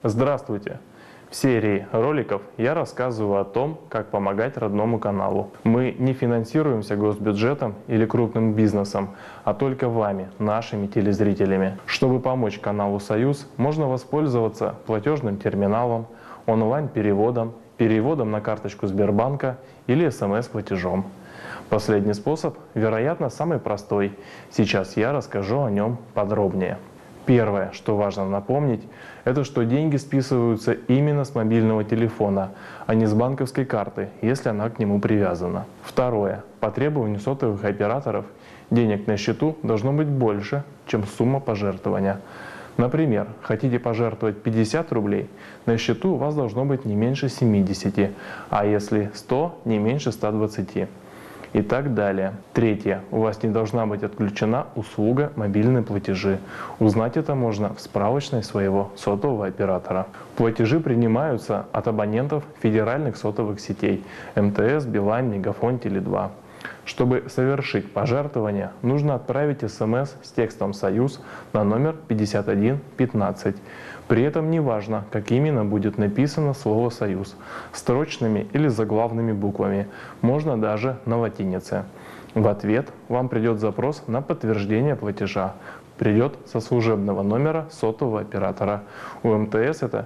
Здравствуйте! В серии роликов я рассказываю о том, как помогать родному каналу. Мы не финансируемся госбюджетом или крупным бизнесом, а только вами, нашими телезрителями. Чтобы помочь каналу «Союз», можно воспользоваться платежным терминалом, онлайн-переводом, переводом на карточку Сбербанка или СМС-платежом. Последний способ, вероятно, самый простой. Сейчас я расскажу о нем подробнее. Первое, что важно напомнить, это что деньги списываются именно с мобильного телефона, а не с банковской карты, если она к нему привязана. Второе, по требованию сотовых операторов денег на счету должно быть больше, чем сумма пожертвования. Например, хотите пожертвовать 50 рублей, на счету у вас должно быть не меньше 70, а если 100, не меньше 120. И так далее. Третье. У вас не должна быть отключена услуга мобильные платежи. Узнать это можно в справочной своего сотового оператора. Платежи принимаются от абонентов федеральных сотовых сетей МТС, Билайн, Мегафон, Теле2. Чтобы совершить пожертвование, нужно отправить СМС с текстом «Союз» на номер 5115. При этом не важно, как именно будет написано слово «Союз» – строчными или заглавными буквами, можно даже на латинице. В ответ вам придет запрос на подтверждение платежа. Придет со служебного номера сотового оператора. У МТС это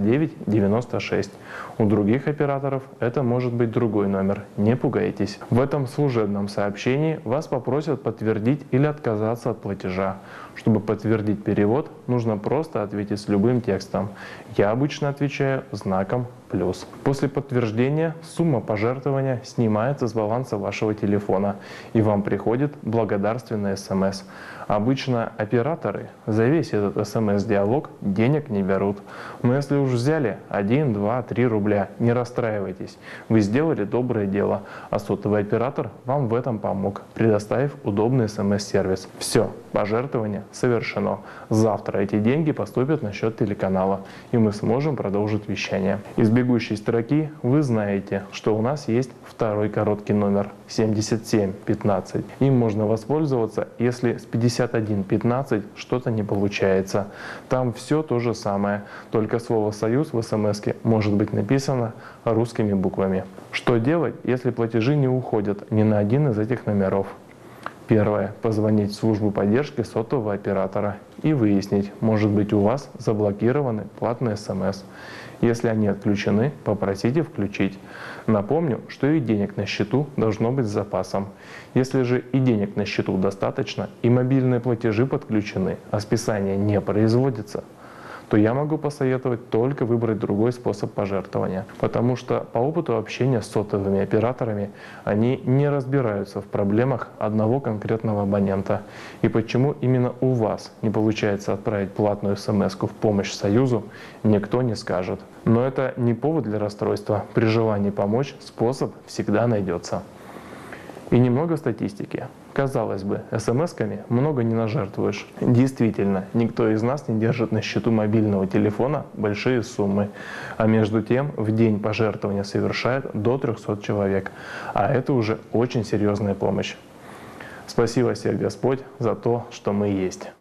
6996. У других операторов это может быть другой номер. Не пугайтесь. В этом служебном сообщении вас попросят подтвердить или отказаться от платежа. Чтобы подтвердить перевод, нужно просто ответить с любым текстом. Я обычно отвечаю знаком плюс. После подтверждения сумма пожертвования снимается с баланса вашего телефона, и вам приходит благодарственный СМС. Обычно операторы за весь этот СМС-диалог денег не берут. Но если уж взяли 1, 2, 3 рубля, не расстраивайтесь. Вы сделали доброе дело, а сотовый оператор вам в этом помог, предоставив удобный СМС-сервис. Все, пожертвование совершено. Завтра эти деньги поступят на счет телеканала, и мы сможем продолжить вещание. Из бегущей строки вы знаете, что у нас есть второй короткий номер 7715. Им можно воспользоваться, если с 5115 что-то не получается. Там все то же самое, только слово «Союз» в СМС-ке может быть написано русскими буквами. Что делать, если платежи не уходят ни на один из этих номеров? Первое. Позвонить в службу поддержки сотового оператора и выяснить, может быть у вас заблокированы платные СМС. Если они отключены, попросите включить. Напомню, что и денег на счету должно быть с запасом. Если же и денег на счету достаточно, и мобильные платежи подключены, а списание не производится, то я могу посоветовать только выбрать другой способ пожертвования. Потому что по опыту общения с сотовыми операторами они не разбираются в проблемах одного конкретного абонента. И почему именно у вас не получается отправить платную СМС-ку в помощь Союзу, никто не скажет. Но это не повод для расстройства. При желании помочь способ всегда найдется. И немного статистики. Казалось бы, СМС-ками много не нажертвуешь. Действительно, никто из нас не держит на счету мобильного телефона большие суммы. А между тем, в день пожертвования совершает до 300 человек. А это уже очень серьезная помощь. Спасибо всем Господь за то, что мы есть.